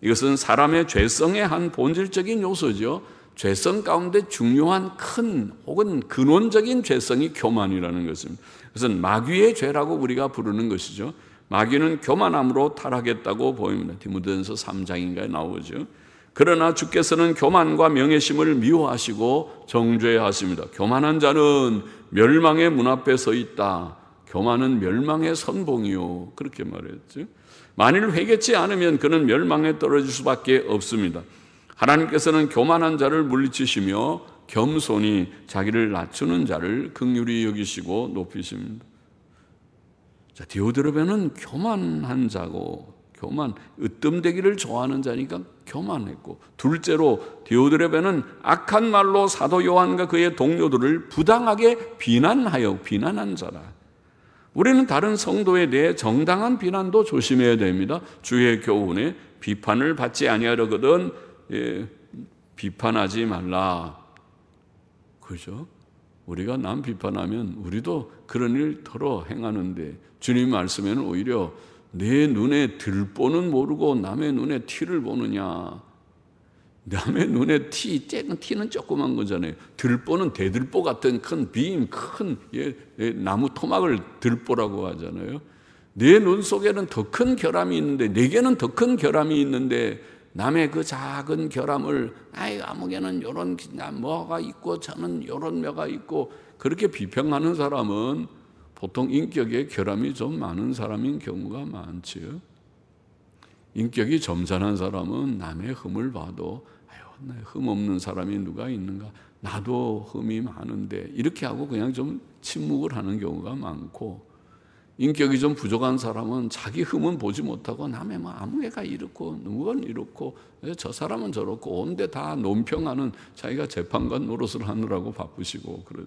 이것은 사람의 죄성의 한 본질적인 요소죠. 죄성 가운데 중요한 큰 혹은 근원적인 죄성이 교만이라는 것입니다. 그것은 마귀의 죄라고 우리가 부르는 것이죠. 마귀는 교만함으로 타락했다고 보입니다. 디모데전서 삼 장인가에 나오죠. 그러나 주께서는 교만과 명예심을 미워하시고 정죄하십니다. 교만한 자는 멸망의 문 앞에 서 있다. 교만은 멸망의 선봉이요. 그렇게 말했죠. 만일 회개치 않으면 그는 멸망에 떨어질 수밖에 없습니다. 하나님께서는 교만한 자를 물리치시며 겸손히 자기를 낮추는 자를 긍휼히 여기시고 높이십니다. 자, 디오드레베는 교만한 자고, 교만, 으뜸되기를 좋아하는 자니까 교만했고, 둘째로 디오드레베는 악한 말로 사도 요한과 그의 동료들을 부당하게 비난하여 비난한 자라. 우리는 다른 성도에 대해 정당한 비난도 조심해야 됩니다. 주의 교훈에 비판을 받지 아니하려거든 예, 비판하지 말라. 그죠? 우리가 남 비판하면 우리도 그런 일 덜어 행하는데, 주님 말씀에는 오히려 내 눈에 들보는 모르고 남의 눈에 티를 보느냐. 남의 눈에 티, 쬐은 티는 조그만 거잖아요. 들보는 대들보 같은 큰 빔, 큰 예, 예, 나무 토막을 들보라고 하잖아요. 내 눈 속에는 더 큰 결함이 있는데, 내게는 더 큰 결함이 있는데, 남의 그 작은 결함을 아이 아무개는 요런 뭐가 있고 저는 요런 묘가 있고 그렇게 비평하는 사람은 보통 인격에 결함이 좀 많은 사람인 경우가 많지요. 인격이 점잖은 사람은 남의 흠을 봐도 아유, 흠 없는 사람이 누가 있는가? 나도 흠이 많은데 이렇게 하고 그냥 좀 침묵을 하는 경우가 많고, 인격이 좀 부족한 사람은 자기 흠은 보지 못하고 남의 뭐 아무 애가 이렇고 누군 이렇고 저 사람은 저렇고 온데 다 논평하는, 자기가 재판관 노릇을 하느라고 바쁘시고 그러지.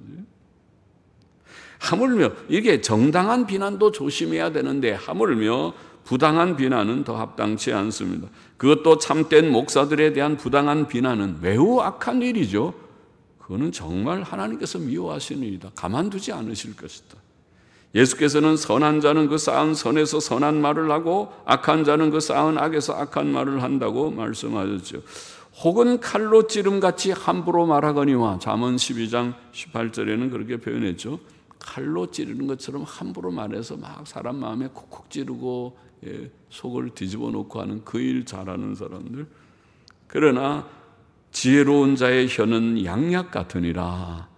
하물며 이게 정당한 비난도 조심해야 되는데 하물며 부당한 비난은 더 합당치 않습니다. 그것도 참된 목사들에 대한 부당한 비난은 매우 악한 일이죠. 그거는 정말 하나님께서 미워하시는 일이다. 가만두지 않으실 것이다. 예수께서는 선한 자는 그 쌓은 선에서 선한 말을 하고 악한 자는 그 쌓은 악에서 악한 말을 한다고 말씀하셨죠. 혹은 칼로 찌름같이 함부로 말하거니와, 잠언 십이 장 십팔 절에는 그렇게 표현했죠. 칼로 찌르는 것처럼 함부로 말해서 막 사람 마음에 콕콕 찌르고 예, 속을 뒤집어 놓고 하는 그 일 잘하는 사람들. 그러나 지혜로운 자의 혀는 양약 같으니라.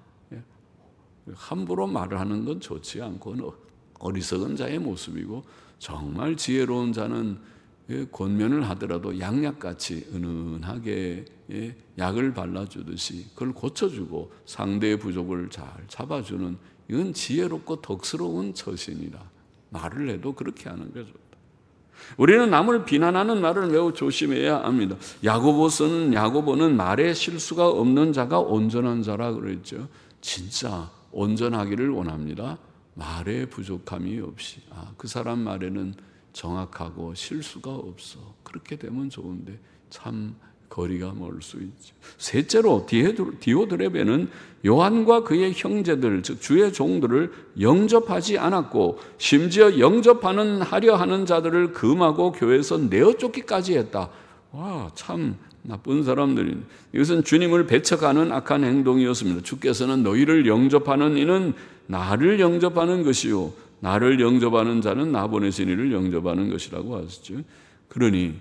함부로 말을 하는 건 좋지 않고 어리석은 자의 모습이고, 정말 지혜로운 자는 권면을 하더라도 양약같이 은은하게 약을 발라주듯이 그걸 고쳐주고 상대의 부족을 잘 잡아주는, 이건 지혜롭고 덕스러운 처신이라. 말을 해도 그렇게 하는 게 좋다. 우리는 남을 비난하는 말을 매우 조심해야 합니다. 야고보서는 야고보는 말에 실수가 없는 자가 온전한 자라 그랬죠. 진짜 온전하기를 원합니다. 말에 부족함이 없이. 아, 그 사람 말에는 정확하고 실수가 없어. 그렇게 되면 좋은데 참 거리가 멀 수 있죠. 셋째로 디오드레베는 요한과 그의 형제들, 즉 주의 종들을 영접하지 않았고, 심지어 영접하는 하려 하는 자들을 금하고 교회에서 내어쫓기까지 했다. 와, 참 나쁜 사람들인. 이것은 주님을 배척하는 악한 행동이었습니다. 주께서는 너희를 영접하는 이는 나를 영접하는 것이요 나를 영접하는 자는 나 보내신 이를 영접하는 것이라고 하셨죠. 그러니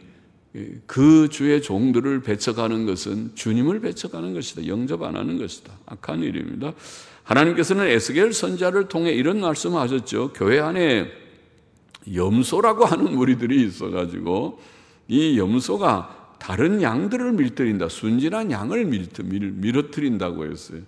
그 주의 종들을 배척하는 것은 주님을 배척하는 것이다. 영접 안 하는 것이다. 악한 일입니다. 하나님께서는 에스겔 선지자를 통해 이런 말씀하셨죠. 교회 안에 염소라고 하는 무리들이 있어가지고 이 염소가 다른 양들을 밀어뜨린다. 순진한 양을 밀어뜨린다고 했어요.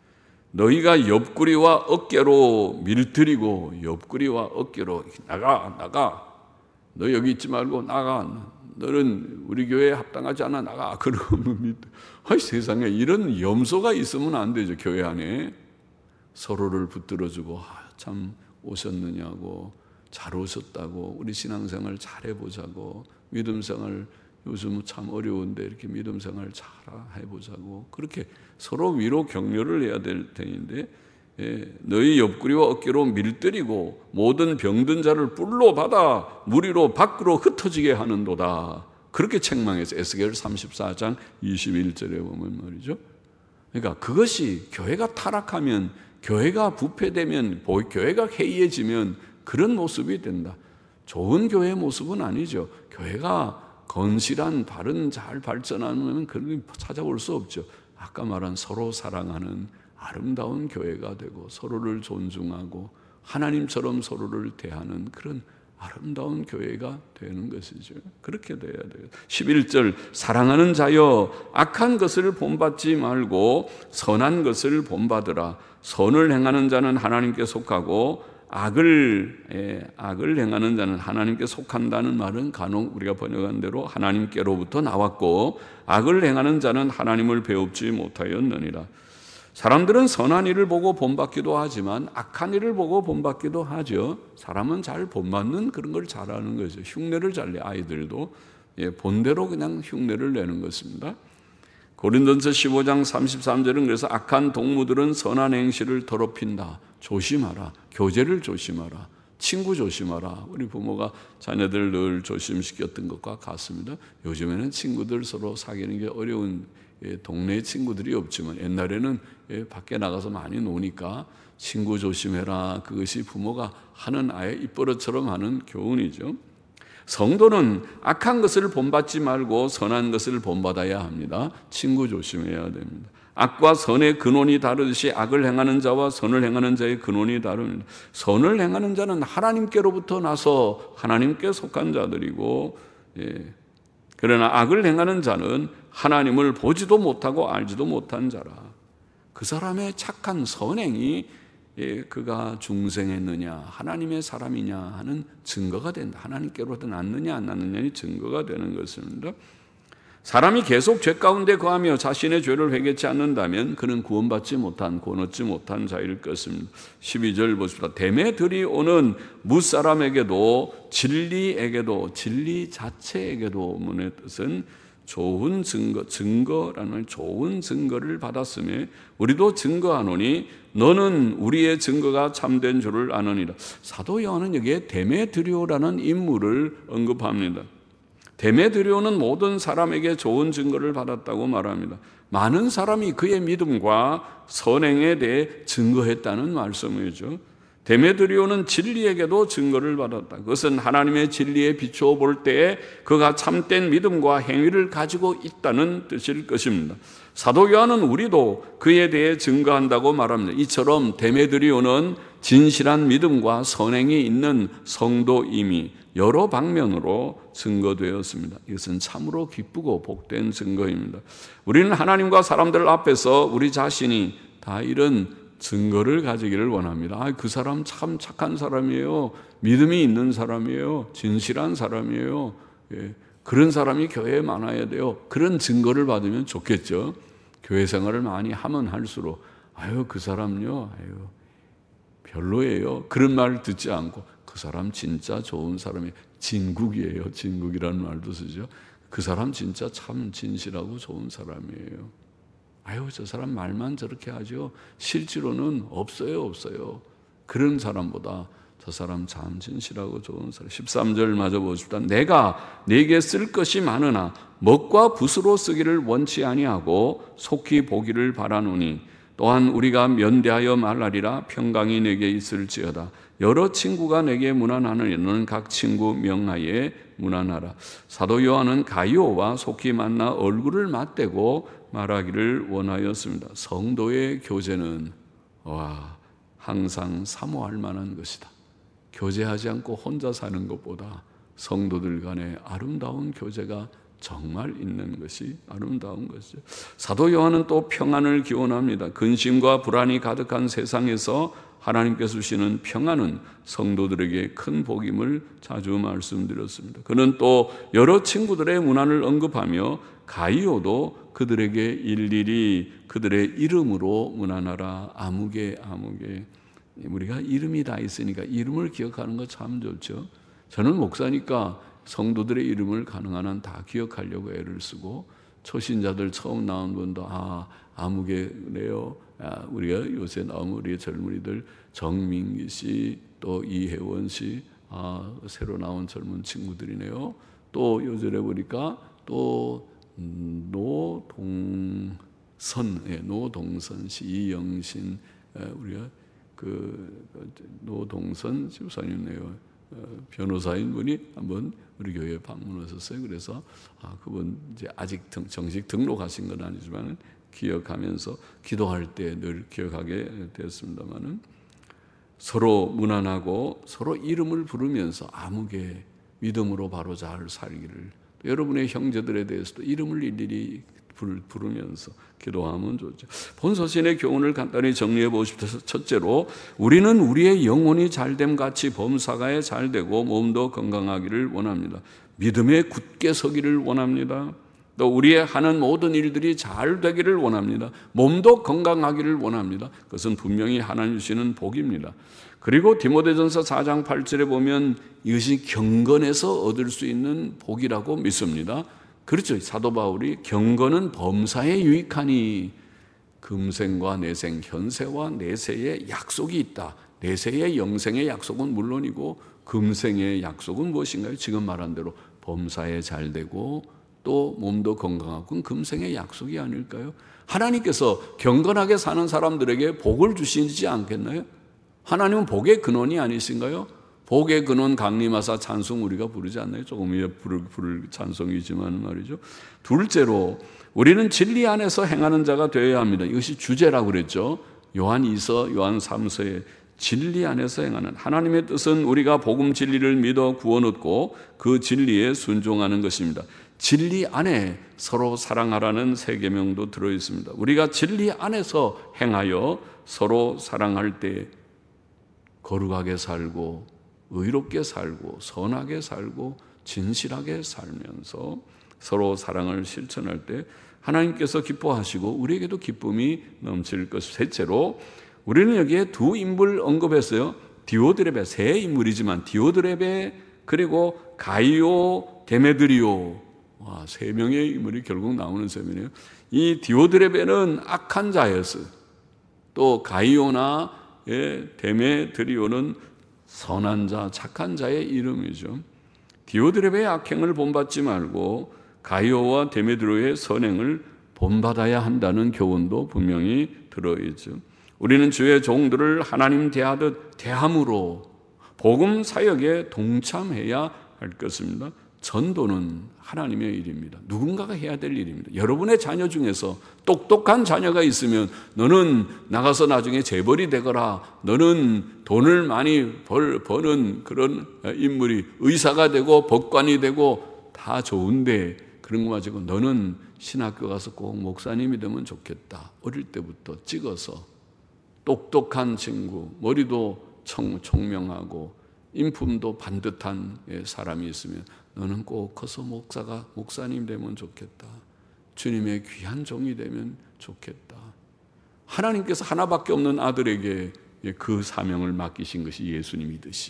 너희가 옆구리와 어깨로 밀어뜨리고, 옆구리와 어깨로 나가 나가 너 여기 있지 말고 나가, 너는 우리 교회에 합당하지 않아, 나가. 그러면 아이, 세상에 이런 염소가 있으면 안 되죠. 교회 안에 서로를 붙들어주고, 아, 참 오셨느냐고, 잘 오셨다고, 우리 신앙생활 잘 해보자고, 믿음생활 요즘 참 어려운데 이렇게 믿음생활 잘 해보자고, 그렇게 서로 위로 격려를 해야 될 텐데, 예, 너희 옆구리와 어깨로 밀들이고 모든 병든 자를 뿔로 받아 무리로 밖으로 흩어지게 하는도다. 그렇게 책망해서 에스겔 삼십사 장 이십일 절에 보면 말이죠. 그러니까 그것이 교회가 타락하면, 교회가 부패되면, 교회가 해이해지면 그런 모습이 된다. 좋은 교회의 모습은 아니죠. 교회가 건실한, 바른, 잘 발전하면 그런 거 찾아볼 수 없죠. 아까 말한 서로 사랑하는 아름다운 교회가 되고 서로를 존중하고 하나님처럼 서로를 대하는 그런 아름다운 교회가 되는 것이죠. 그렇게 돼야 돼요. 십일 절 사랑하는 자여 악한 것을 본받지 말고 선한 것을 본받으라. 선을 행하는 자는 하나님께 속하고 악을 예, 악을 행하는 자는 하나님께 속한다는 말은 간혹 우리가 번역한 대로 하나님께로부터 나왔고 악을 행하는 자는 하나님을 배웁지 못하였느니라. 사람들은 선한 일을 보고 본받기도 하지만 악한 일을 보고 본받기도 하죠. 사람은 잘 본받는 그런 걸 잘하는 거죠. 흉내를 잘 내. 아이들도 예, 본대로 그냥 흉내를 내는 것입니다. 고린도전서 십오 장 삼십삼 절은 그래서 악한 동무들은 선한 행실을 더럽힌다. 조심하라. 교제를 조심하라. 친구 조심하라. 우리 부모가 자녀들 늘 조심시켰던 것과 같습니다. 요즘에는 친구들 서로 사귀는 게 어려운 동네 친구들이 없지만 옛날에는 밖에 나가서 많이 노니까 친구 조심해라. 그것이 부모가 하는 아예 입버릇처럼 하는 교훈이죠. 성도는 악한 것을 본받지 말고 선한 것을 본받아야 합니다. 친구 조심해야 됩니다. 악과 선의 근원이 다르듯이 악을 행하는 자와 선을 행하는 자의 근원이 다릅니다. 선을 행하는 자는 하나님께로부터 나서 하나님께 속한 자들이고, 예. 그러나 악을 행하는 자는 하나님을 보지도 못하고 알지도 못한 자라. 그 사람의 착한 선행이 예, 그가 중생했느냐 하나님의 사람이냐 하는 증거가 된다. 하나님께로부터 났느냐 안 났느냐의 증거가 되는 것입니다. 사람이 계속 죄 가운데 거하며 자신의 죄를 회개치 않는다면 그는 구원받지 못한, 구원 얻지 못한 자일 것입니다. 십이 절 보십시다. 데메들이 오는 무사람에게도 진리에게도 진리 자체에게도 문의 뜻은 좋은 증거, 증거라는 좋은 증거를 받았으며 우리도 증거하노니 너는 우리의 증거가 참된 줄을 아느니라. 사도 요한은 여기에 데메드리오라는 인물을 언급합니다. 데메드리오는 모든 사람에게 좋은 증거를 받았다고 말합니다. 많은 사람이 그의 믿음과 선행에 대해 증거했다는 말씀이죠. 데메드리오는 진리에게도 증거를 받았다. 그것은 하나님의 진리에 비추어 볼 때에 그가 참된 믿음과 행위를 가지고 있다는 뜻일 것입니다. 사도 요한은 우리도 그에 대해 증거한다고 말합니다. 이처럼 데메드리오는 진실한 믿음과 선행이 있는 성도임이 여러 방면으로 증거되었습니다. 이것은 참으로 기쁘고 복된 증거입니다. 우리는 하나님과 사람들 앞에서 우리 자신이 다 이런 증거를 가지기를 원합니다. 아, 그 사람 참 착한 사람이에요. 믿음이 있는 사람이에요. 진실한 사람이에요. 예, 그런 사람이 교회에 많아야 돼요. 그런 증거를 받으면 좋겠죠. 교회 생활을 많이 하면 할수록 아유 그 사람요, 아유 별로예요. 그런 말을 듣지 않고 그 사람 진짜 좋은 사람이에요. 진국이에요. 진국이라는 말도 쓰죠. 그 사람 진짜 참 진실하고 좋은 사람이에요. 아유 저 사람 말만 저렇게 하죠. 실제로는 없어요 없어요. 그런 사람보다 저 사람 참 진실하고 좋은 사람. 십삼 절 마저 보십시다. 내가 네게 쓸 것이 많으나 먹과 붓으로 쓰기를 원치 아니하고 속히 보기를 바라노니 또한 우리가 면대하여 말하리라. 평강이 내게 있을지어다. 여러 친구가 내게 문안하느니 너는 각 친구 명하에 문안하라. 사도 요한은 가이오와 속히 만나 얼굴을 맞대고 말하기를 원하였습니다. 성도의 교제는 와 항상 사모할 만한 것이다. 교제하지 않고 혼자 사는 것보다 성도들 간의 아름다운 교제가 정말 있는 것이 아름다운 것이죠. 사도 요한은 또 평안을 기원합니다. 근심과 불안이 가득한 세상에서 하나님께서 주시는 평안은 성도들에게 큰 복임을 자주 말씀드렸습니다. 그는 또 여러 친구들의 문안을 언급하며 가이오도 그들에게 일일이 그들의 이름으로 문안하라. 아무개 아무개. 우리가 이름이 다 있으니까 이름을 기억하는 거 참 좋죠. 저는 목사니까 성도들의 이름을 가능한 한 다 기억하려고 애를 쓰고 초신자들 처음 나온 분도 아 아무개래요. 아, 우리가 요새 나온 우리의 젊은이들 정민기 씨, 또 이혜원 씨, 아, 새로 나온 젊은 친구들이네요. 또 또 요절에 보니까 또 노동선, 예, 노동선 씨, 이영신, 우리가 그 노동선 집사님네요. 변호사인 분이 한번 우리 교회에 방문하셨어요. 그래서 아, 그분 이제 아직 등, 정식 등록하신 건 아니지만 기억하면서 기도할 때 늘 기억하게 되었습니다만은 서로 무난하고 서로 이름을 부르면서 아무개 믿음으로 바로 잘 살기를, 여러분의 형제들에 대해서도 이름을 일일이 부르면서 기도하면 좋죠. 본서신의 교훈을 간단히 정리해 보십시오. 첫째로, 우리는 우리의 영혼이 잘됨 같이 범사가에 잘되고 몸도 건강하기를 원합니다. 믿음에 굳게 서기를 원합니다. 또 우리의 하는 모든 일들이 잘 되기를 원합니다. 몸도 건강하기를 원합니다. 그것은 분명히 하나님 주시는 복입니다. 그리고 디모데전서 사 장 팔 절에 보면 이것이 경건에서 얻을 수 있는 복이라고 믿습니다. 그렇죠. 사도 바울이 경건은 범사에 유익하니 금생과 내생, 현세와 내세의 약속이 있다. 내세의 영생의 약속은 물론이고 금생의 약속은 무엇인가요? 지금 말한 대로 범사에 잘되고 또 몸도 건강하고, 그건 금생의 약속이 아닐까요? 하나님께서 경건하게 사는 사람들에게 복을 주시지 않겠나요? 하나님은 복의 근원이 아니신가요? 복의 근원 강림하사 찬송 우리가 부르지 않나요? 조금 위에 부를, 부를 찬송이지만 말이죠. 둘째로, 우리는 진리 안에서 행하는 자가 되어야 합니다. 이것이 주제라고 그랬죠. 요한 이 서, 요한 삼 서에 진리 안에서 행하는, 하나님의 뜻은 우리가 복음 진리를 믿어 구원 얻고 그 진리에 순종하는 것입니다. 진리 안에 서로 사랑하라는 세 계명도 들어 있습니다. 우리가 진리 안에서 행하여 서로 사랑할 때 거룩하게 살고 의롭게 살고 선하게 살고 진실하게 살면서 서로 사랑을 실천할 때 하나님께서 기뻐하시고 우리에게도 기쁨이 넘칠 것. 셋째로, 우리는 여기에 두 인물 언급했어요. 디오드레베, 세 인물이지만 디오드레베 그리고 가이오, 데메드리오, 와, 세 명의 인물이 결국 나오는 셈이네요. 이 디오드레베는 악한 자였어요. 또 가이오나 예, 데메드리오는 선한 자, 착한 자의 이름이죠. 디오드레베의 악행을 본받지 말고 가이오와 데메드리오의 선행을 본받아야 한다는 교훈도 분명히 들어있죠. 우리는 주의 종들을 하나님 대하듯 대함으로 복음 사역에 동참해야 할 것입니다. 전도는 하나님의 일입니다. 누군가가 해야 될 일입니다. 여러분의 자녀 중에서 똑똑한 자녀가 있으면 너는 나가서 나중에 재벌이 되거라, 너는 돈을 많이 벌, 버는 그런 인물이 의사가 되고 법관이 되고 다 좋은데 그런 거 가지고 너는 신학교 가서 꼭 목사님이 되면 좋겠다. 어릴 때부터 찍어서 똑똑한 친구, 머리도 청, 총명하고 인품도 반듯한 사람이 있으면 너는 꼭 커서 목사가 목사님 되면 좋겠다. 주님의 귀한 종이 되면 좋겠다. 하나님께서 하나밖에 없는 아들에게 그 사명을 맡기신 것이 예수님이듯이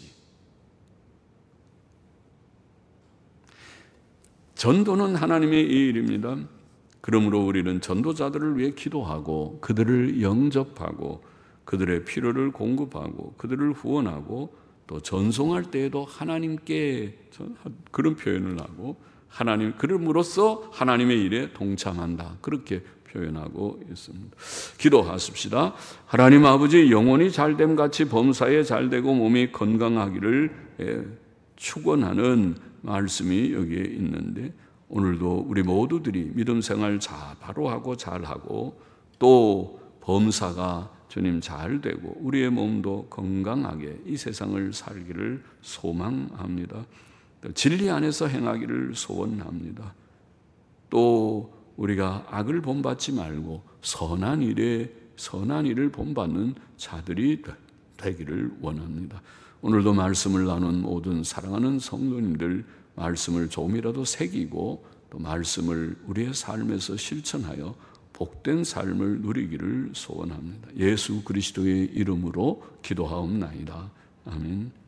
전도는 하나님의 일입니다. 그러므로 우리는 전도자들을 위해 기도하고 그들을 영접하고 그들의 필요를 공급하고 그들을 후원하고 또 전송할 때에도 하나님께 그런 표현을 하고 하나님 그럼으로써 하나님의 일에 동참한다. 그렇게 표현하고 있습니다. 기도하십시다. 하나님 아버지, 영혼이 잘됨 같이 범사에 잘되고 몸이 건강하기를 축원하는 말씀이 여기에 있는데 오늘도 우리 모두들이 믿음 생활 잘 바로 하고 잘하고 또 범사가 주님 잘 되고 우리의 몸도 건강하게 이 세상을 살기를 소망합니다. 진리 안에서 행하기를 소원합니다. 또 우리가 악을 본받지 말고 선한 일에 선한 일을 본받는 자들이 되기를 원합니다. 오늘도 말씀을 나눈 모든 사랑하는 성도님들 말씀을 조금이라도 새기고 또 말씀을 우리의 삶에서 실천하여 복된 삶을 누리기를 소원합니다. 예수 그리스도의 이름으로 기도하옵나이다. 아멘.